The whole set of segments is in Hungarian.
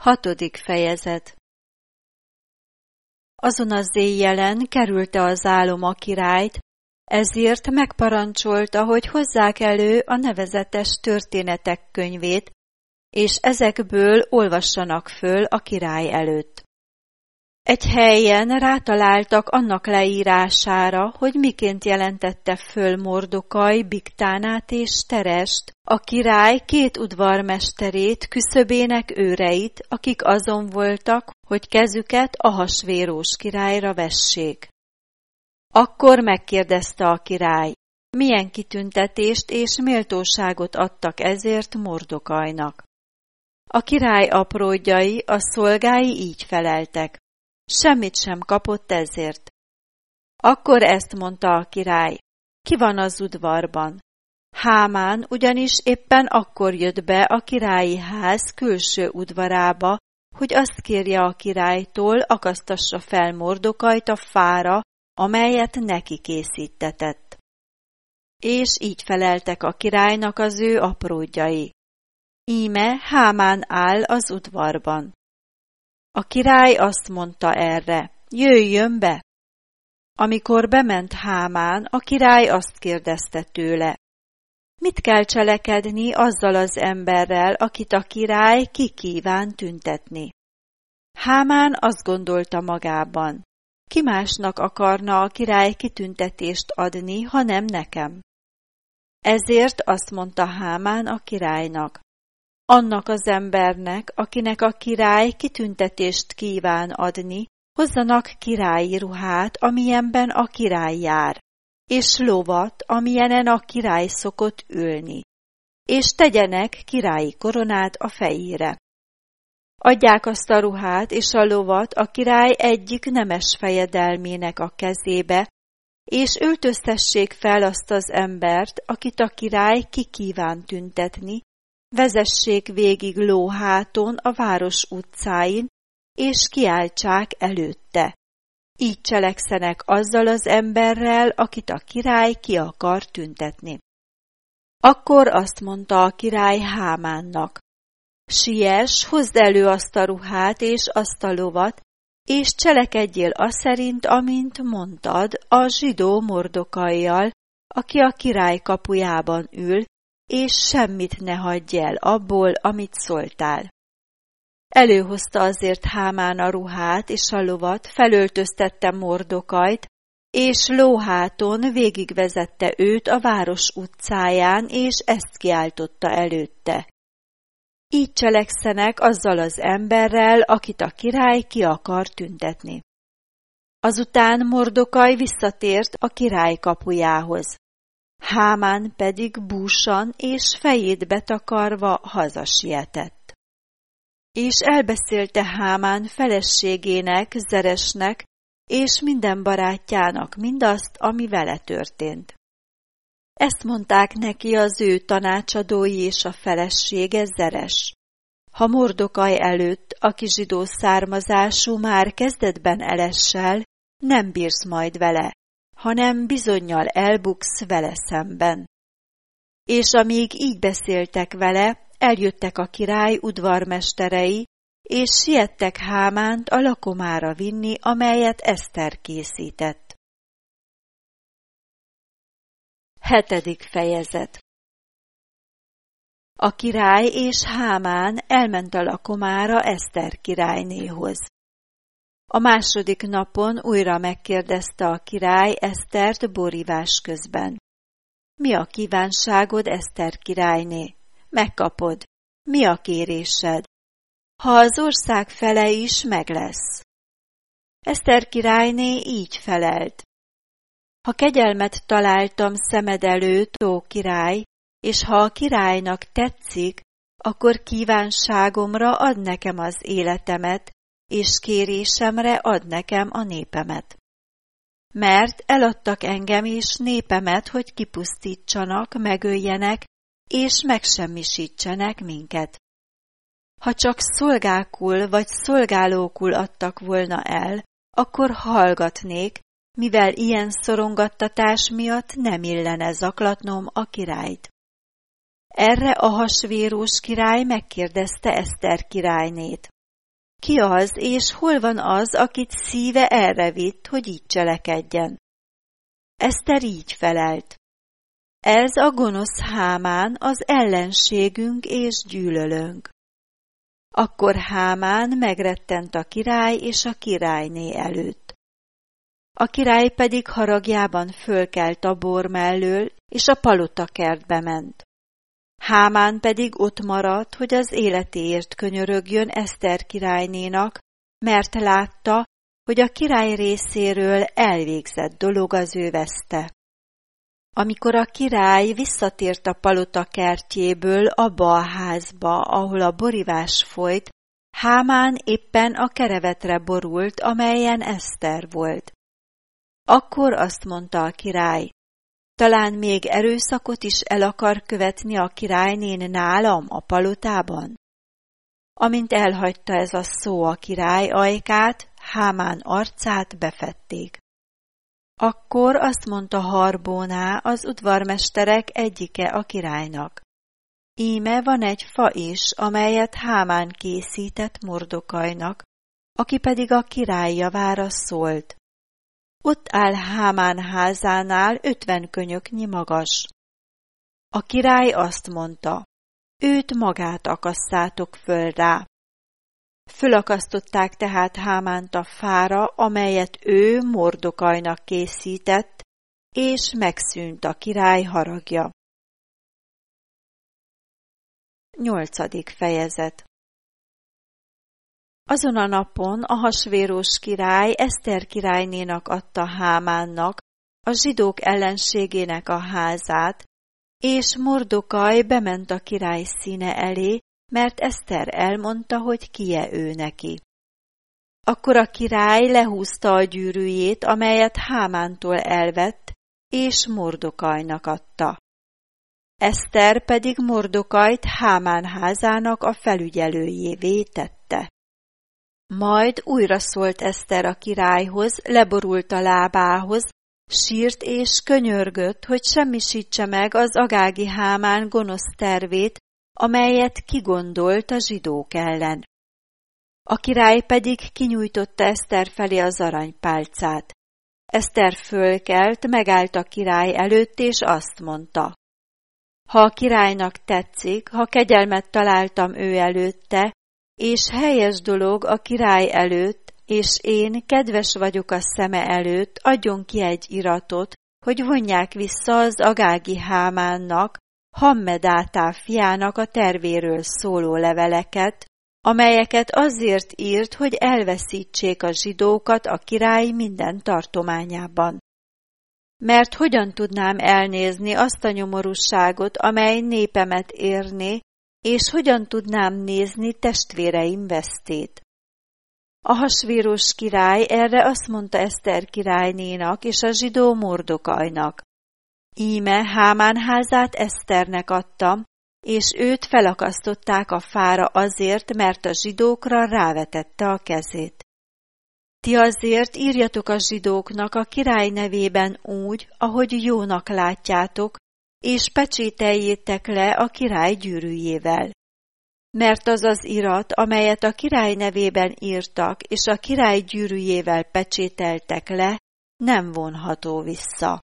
6. fejezet. Azon az éjjelen kerülte az álom a királyt, ezért megparancsolta, hogy hozzák elő a nevezetes történetek könyvét, és ezekből olvassanak föl a király előtt. Egy helyen rátaláltak annak leírására, hogy miként jelentette föl Mordokaj Bigtánát és Terest, a király 2 udvarmesterét, küszöbének őreit, akik azon voltak, hogy kezüket Ahasvérós királyra vessék. Akkor megkérdezte a király, milyen kitüntetést és méltóságot adtak ezért Mordokajnak. A király apródjai, a szolgái így feleltek. Semmit sem kapott ezért. Akkor ezt mondta a király, ki van az udvarban? Hámán ugyanis éppen akkor jött be a királyi ház külső udvarába, hogy azt kérje a királytól, akasztassa fel Mordokajt a fára, amelyet neki készítetett. És így feleltek a királynak az ő apródjai. Íme Hámán áll az udvarban. A király azt mondta erre, jöjjön be! Amikor bement Hámán, a király azt kérdezte tőle, mit kell cselekedni azzal az emberrel, akit a király ki kíván tüntetni? Hámán azt gondolta magában, ki másnak akarna a király kitüntetést adni, hanem nekem. Ezért azt mondta Hámán a királynak, annak az embernek, akinek a király kitüntetést kíván adni, hozzanak királyi ruhát, amilyenben a király jár, és lovat, amilyenen a király szokott ülni, és tegyenek királyi koronát a fejére. Adják azt a ruhát és a lovat a király egyik nemes fejedelmének a kezébe, és öltöztessék fel azt az embert, akit a király ki kíván tüntetni, vezessék végig lóháton a város utcáin, és kiáltsák előtte. Így cselekszenek azzal az emberrel, akit a király ki akar tüntetni. Akkor azt mondta a király Hámánnak, siess, hozd elő azt a ruhát és azt a lovat, és cselekedjél aszerint, amint mondtad, a zsidó Mordokajjal, aki a király kapujában ül, és semmit ne hagyj el abból, amit szóltál. Előhozta azért Hámán a ruhát és a lovat, felöltöztette Mordokajt, és lóháton végigvezette őt a város utcáján, és ezt kiáltotta előtte. Így cselekszenek azzal az emberrel, akit a király ki akar tüntetni. Azután Mordokaj visszatért a király kapujához. Hámán pedig búsan és fejét betakarva hazasietett. És elbeszélte Hámán feleségének, Zeresnek, és minden barátjának mindazt, ami vele történt. Ezt mondták neki az ő tanácsadói és a felesége Zeres. Ha Mordokaj előtt, aki zsidó származású, már kezdetben elessel, nem bírsz majd vele, hanem bizonnyal elbuksz vele szemben. És amíg így beszéltek vele, eljöttek a király udvarmesterei, és siettek Hámánt a lakomára vinni, amelyet Eszter készített. 7. fejezet. A király és Hámán elment a lakomára Eszter királynéhoz. A második napon újra megkérdezte a király Esztert borívás közben. Mi a kívánságod, Eszter királyné? Megkapod. Mi a kérésed? Ha az ország fele is meg lesz. Eszter királyné így felelt. Ha kegyelmet találtam szemed előtt, ó király, és ha a királynak tetszik, akkor kívánságomra ad nekem az életemet, és kérésemre ad nekem a népemet. Mert eladtak engem és népemet, hogy kipusztítsanak, megöljenek, és megsemmisítsenek minket. Ha csak szolgákul vagy szolgálókul adtak volna el, akkor hallgatnék, mivel ilyen szorongattatás miatt nem illene zaklatnom a királyt. Erre Ahasvérós király megkérdezte Eszter királynét. ki az, és hol van az, akit szíve erre vitt, hogy így cselekedjen? Eszter így felelt: ez a gonosz Hámán, az ellenségünk és gyűlölőnk. Akkor Hámán megrettent a király és a királyné előtt. A király pedig haragjában fölkelt a bor mellől, és a palotakertbe ment. Hámán pedig ott maradt, hogy az életéért könyörögjön Eszter királynénak, mert látta, hogy a király részéről elvégzett dolog az ő veszte. Amikor a király visszatért a palota kertjéből abba a házba, ahol a borivás folyt, Hámán éppen a kerevetre borult, amelyen Eszter volt. Akkor azt mondta a király: talán még erőszakot is el akar követni a királynén nálam a palotában? Amint elhagyta ez a szó a király ajkát, Hámán arcát befedték. Akkor azt mondta Harbóná, az udvarmesterek egyike a királynak: íme van egy fa is, amelyet Hámán készített Mordokajnak, aki pedig a király javára szólt. Ott áll Hámán házánál 50 könyöknyi magas. A király azt mondta: őt magát akasszátok föl rá. Fölakasztották tehát Hámánt a fára, amelyet ő Mordokajnak készített, és megszűnt a király haragja. 8. fejezet. Azon a napon Ahasvérós király Eszter királynénak adta Hámánnak, a zsidók ellenségének a házát, és Mordokaj bement a király színe elé, mert Eszter elmondta, hogy ki-e ő neki. Akkor a király lehúzta a gyűrűjét, amelyet Hámántól elvett, és Mordokajnak adta. Eszter pedig Mordokajt Hámán házának a felügyelőjévé tette. Majd újra szólt Eszter a királyhoz, leborult a lábához, sírt és könyörgött, hogy semmisítse meg az agági Hámán gonosz tervét, amelyet kigondolt a zsidók ellen. A király pedig kinyújtotta Eszter felé az aranypálcát. Eszter fölkelt, megállt a király előtt, és azt mondta: ha a királynak tetszik, ha kegyelmet találtam ő előtte, és helyes dolog a király előtt, és én kedves vagyok a szeme előtt, adjon ki egy iratot, hogy vonják vissza az agági Hámánnak, Hammedátá fiának a tervéről szóló leveleket, amelyeket azért írt, hogy elveszítsék a zsidókat a király minden tartományában. Mert hogyan tudnám elnézni azt a nyomorúságot, amely népemet érné, és hogyan tudnám nézni testvéreim vesztét? Ahasvérós király erre azt mondta Eszter királynénak és a zsidó Mordokajnak: íme Hámán házát Eszternek adtam, és őt felakasztották a fára azért, mert a zsidókra rávetette a kezét. Ti azért írjatok a zsidóknak a király nevében úgy, ahogy jónak látjátok, és pecsételjétek le a király gyűrűjével. Mert az az irat, amelyet a király nevében írtak, és a király gyűrűjével pecsételtek le, nem vonható vissza.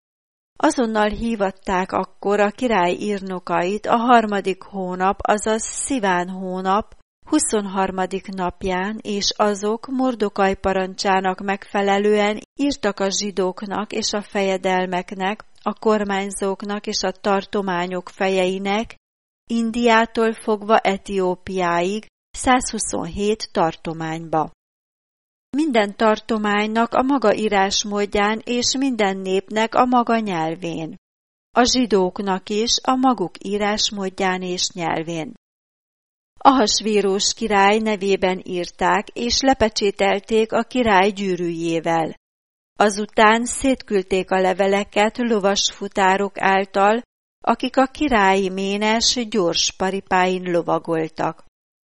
Azonnal hívatták akkor a király írnokait a 3. hónap, azaz Sziván hónap 23. napján, és azok Mordokaj parancsának megfelelően írtak a zsidóknak és a fejedelmeknek, a kormányzóknak és a tartományok fejeinek, Indiától fogva Etiópiáig 127 tartományba. Minden tartománynak a maga írásmódján és minden népnek a maga nyelvén. A zsidóknak is a maguk írásmódján és nyelvén. Ahasvérós király nevében írták és lepecsételték a király gyűrűjével. Azután szétküldték a leveleket lovasfutárok által, akik a királyi ménes gyors paripáin lovagoltak.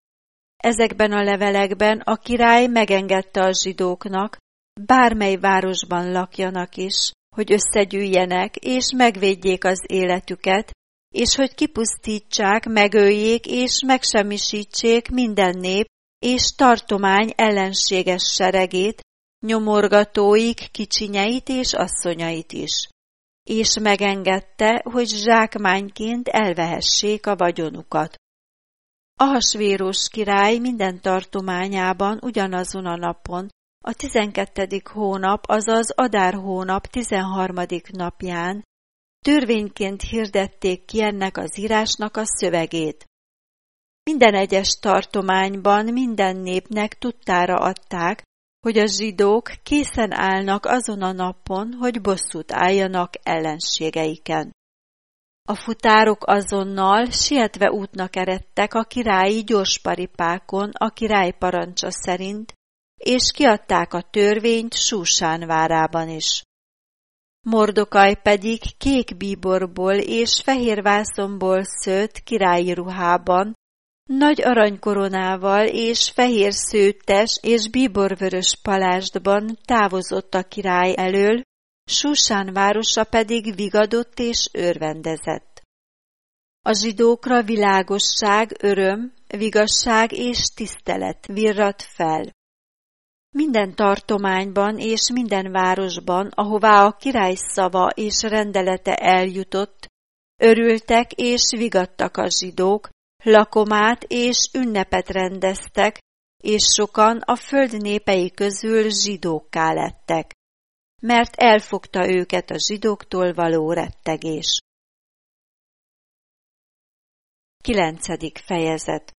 Ezekben a levelekben a király megengedte a zsidóknak, bármely városban lakjanak is, hogy összegyűjjenek és megvédjék az életüket, és hogy kipusztítsák, megöljék és megsemmisítsék minden nép, és tartomány ellenséges seregét, nyomorgatóik kicsinyeit és asszonyait is, és megengedte, hogy zsákmányként elvehessék a vagyonukat. Ahasvérosz király minden tartományában ugyanazon a napon, a 12. hónap, azaz Adár hónap 13. napján törvényként hirdették ki ennek az írásnak a szövegét. Minden egyes tartományban minden népnek tudtára adták, hogy a zsidók készen állnak azon a napon, hogy bosszút álljanak ellenségeiken. A futárok azonnal sietve útnak eredtek a királyi gyorsparipákon a király parancsa szerint, és kiadták a törvényt Súsán várában is. Mordokaj pedig kék bíborból és fehér vászonból szőtt királyi ruhában, nagy aranykoronával és fehér szőttes és bíborvörös palástban távozott a király elől, Súsán városa pedig vigadott és örvendezett. A zsidókra világosság, öröm, vigasság és tisztelet virradt fel. Minden tartományban és minden városban, ahová a király szava és rendelete eljutott, örültek és vigadtak a zsidók, lakomát és ünnepet rendeztek, és sokan a föld népei közül zsidókká lettek, mert elfogta őket a zsidóktól való rettegés. 9. fejezet.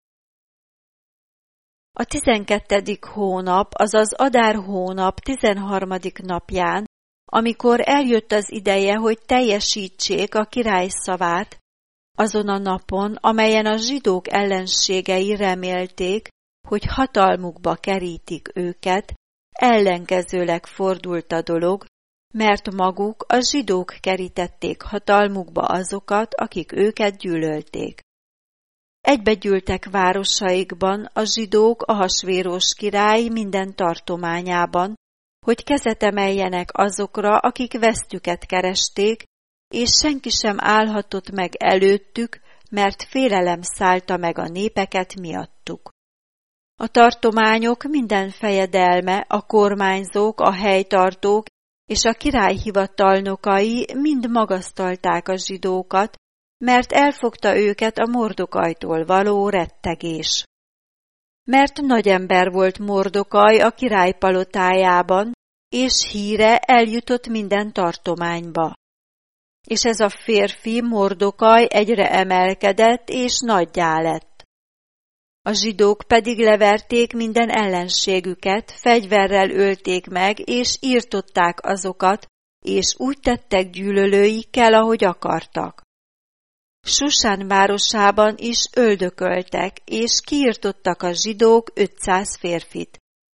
A 12. hónap, azaz Adár hónap 13. napján, amikor eljött az ideje, hogy teljesítsék a király szavát, azon a napon, amelyen a zsidók ellenségei remélték, hogy hatalmukba kerítik őket, ellenkezőleg fordult a dolog, mert maguk a zsidók kerítették hatalmukba azokat, akik őket gyűlölték. Egybegyűltek városaikban a zsidók Ahasvérosz király minden tartományában, hogy kezet emeljenek azokra, akik vesztüket keresték, és senki sem állhatott meg előttük, mert félelem szállta meg a népeket miattuk. A tartományok minden fejedelme, a kormányzók, a helytartók és a király hivatalnokai mind magasztalták a zsidókat, mert elfogta őket a Mordokajtól való rettegés. Mert nagy ember volt Mordokaj a király palotájában, és híre eljutott minden tartományba. És ez a férfi, Mordokaj egyre emelkedett, és nagyjá lett. A zsidók pedig leverték minden ellenségüket, fegyverrel ölték meg, és írtották azokat, és úgy tettek gyűlölőikkel, ahogy akartak. Susán városában is öldököltek, és kiirtottak a zsidók 500 férfit.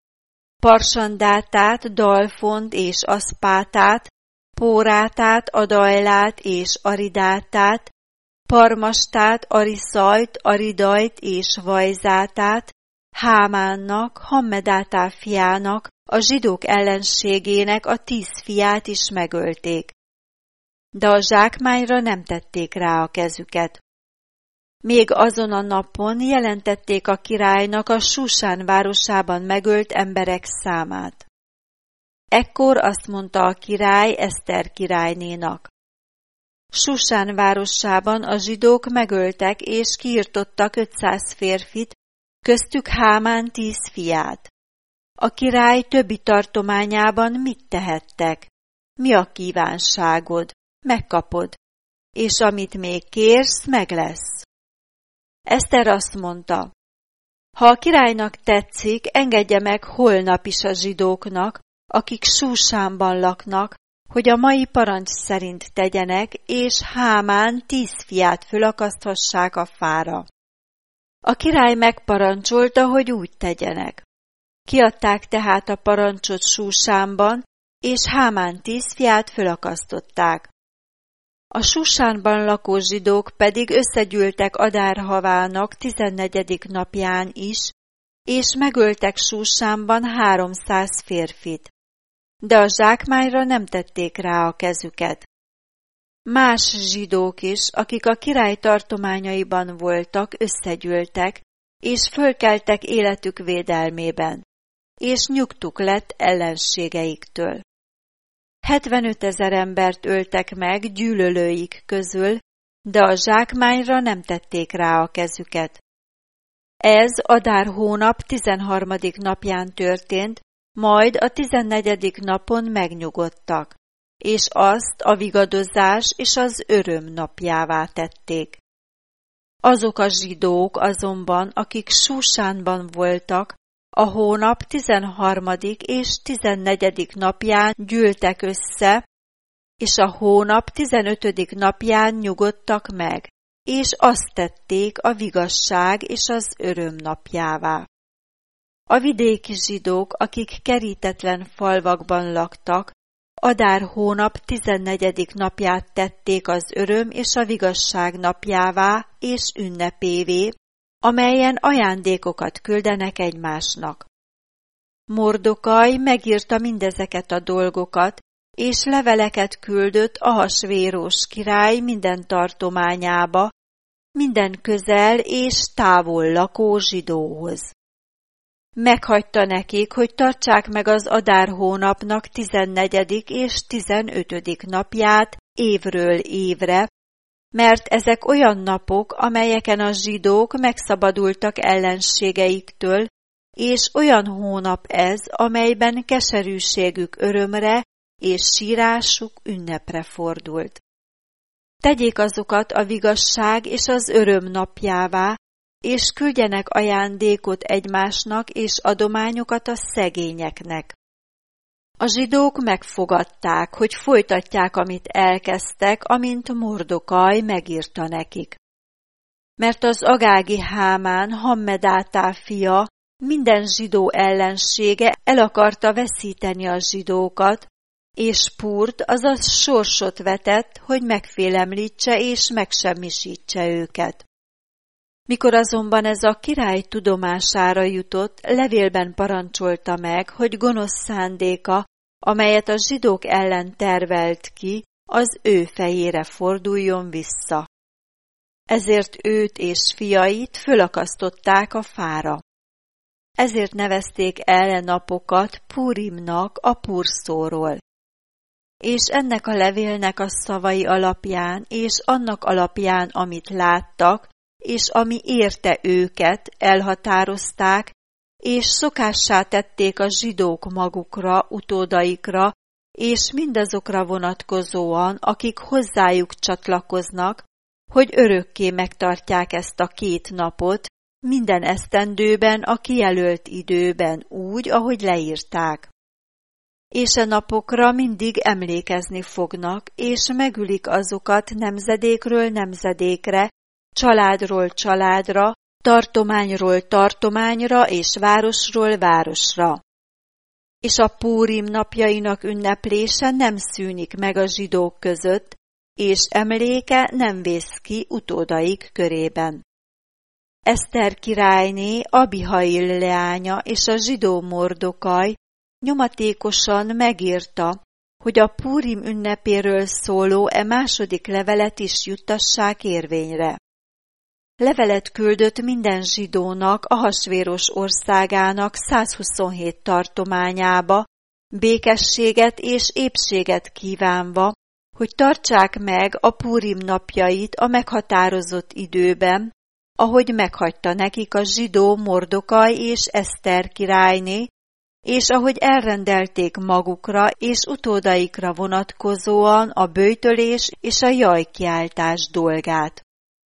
Parsandátát, Dalfont és Aszpátát, Pórátát, Adajlát és Aridátát, Parmastát, Ariszajt, Aridajt és Vajzátát, Hámánnak, Hammedátá fiának, a zsidók ellenségének a 10 fiát is megölték. De a zsákmányra nem tették rá a kezüket. Még azon a napon jelentették a királynak a Susán városában megölt emberek számát. Ekkor azt mondta a király Eszter királynénak: Susán városában a zsidók megöltek és kiirtottak 500 férfit, köztük Hámán 10 fiát. A király többi tartományában mit tehettek? Mi a kívánságod? Megkapod, és amit még kérsz, meg lesz. Eszter azt mondta: ha a királynak tetszik, engedje meg holnap is a zsidóknak, akik Súsánban laknak, hogy a mai parancs szerint tegyenek, és Hámán 10 fiát fölakaszthassák a fára. A király megparancsolta, hogy úgy tegyenek. Kiadták tehát a parancsot Súsánban, és Hámán 10 fiát fölakasztották. A Susánban lakó zsidók pedig összegyűltek Adár havának 14. napján is, és megöltek Susánban 300 férfit. De a zsákmányra nem tették rá a kezüket. Más zsidók is, akik a király tartományaiban voltak, összegyűltek, és fölkeltek életük védelmében, és nyugtuk lett ellenségeiktől. 75 000 embert öltek meg gyűlölőik közül, de a zsákmányra nem tették rá a kezüket. Ez Adár hónap 13. napján történt, majd a 14. napon megnyugodtak, és azt a vigadozás és az öröm napjává tették. Azok a zsidók azonban, akik Súsánban voltak, a hónap 13. és 14. napján gyűltek össze, és a hónap 15. napján nyugodtak meg, és azt tették a vigasság és az öröm napjává. A vidéki zsidók, akik kerítetlen falvakban laktak, Adár hónap 14. napját tették az öröm és a vigasság napjává és ünnepévé, amelyen ajándékokat küldenek egymásnak. Mordokaj megírta mindezeket a dolgokat, és leveleket küldött Ahasvérós király minden tartományába, minden közel és távol lakó zsidóhoz. Meghagyta nekik, hogy tartsák meg az Adár hónapnak 14. és 15. napját évről évre, mert ezek olyan napok, amelyeken a zsidók megszabadultak ellenségeiktől, és olyan hónap ez, amelyben keserűségük örömre és sírásuk ünnepre fordult. Tegyék azokat a vigasság és az öröm napjává, és küldjenek ajándékot egymásnak és adományokat a szegényeknek. A zsidók megfogadták, hogy folytatják, amit elkezdtek, amint Mordokaj megírta nekik. Mert az agági Hámán, Hammedátá fia, minden zsidó ellensége el akarta veszíteni a zsidókat, és Púrt, azaz sorsot vetett, hogy megfélemlítse és megsemmisítse őket. Mikor azonban ez a király tudomására jutott, levélben parancsolta meg, hogy gonosz szándéka, amelyet a zsidók ellen tervelt ki, az ő fejére forduljon vissza. Ezért őt és fiait fölakasztották a fára. Ezért nevezték el napokat Púrimnak a Púrszóról. És ennek a levélnek a szavai alapján, és annak alapján, amit láttak, és ami érte őket, elhatározták, és szokássá tették a zsidók magukra, utódaikra, és mindazokra vonatkozóan, akik hozzájuk csatlakoznak, hogy örökké megtartják ezt a 2 napot, minden esztendőben a kijelölt időben úgy, ahogy leírták. És a napokra mindig emlékezni fognak, és megülik azokat nemzedékről nemzedékre, családról családra, tartományról tartományra és városról városra. És a Púrim napjainak ünneplése nem szűnik meg a zsidók között, és emléke nem vész ki utódaik körében. Eszter királyné, Abihail leánya és a zsidó Mordokaj nyomatékosan megírta, hogy a Púrim ünnepéről szóló második levelet is juttassák érvényre. Levelet küldött minden zsidónak Ahasvéros országának 127 tartományába, békességet és épséget kívánva, hogy tartsák meg a Púrim napjait a meghatározott időben, ahogy meghagyta nekik a zsidó Mordokaj és Eszter királyné, és ahogy elrendelték magukra és utódaikra vonatkozóan a böjtölés és a jajkiáltás dolgát.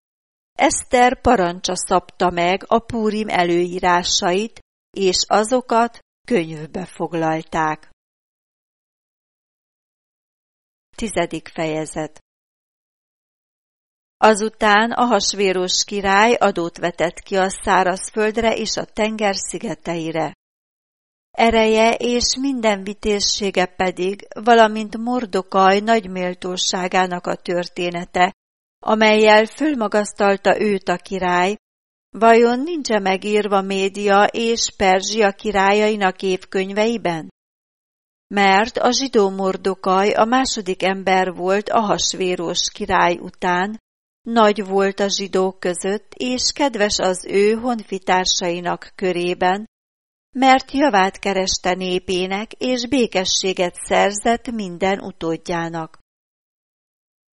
Eszter parancsa szabta meg a Púrim előírásait, és azokat könyvbe foglalták. 10. fejezet. Azután Ahasvéros király adót vetett ki a szárazföldre és a tenger szigeteire. Ereje és minden vitézsége pedig, valamint Mordokaj nagy méltóságának a története, amellyel fölmagasztalta őt a király, vajon nincs-e megírva Média és Perzsia királyainak évkönyveiben? Mert a zsidó Mordokaj a második ember volt Ahasvéros király után, nagy volt a zsidók között, és kedves az ő honfitársainak körében, mert javát kereste népének, és békességet szerzett minden utódjának.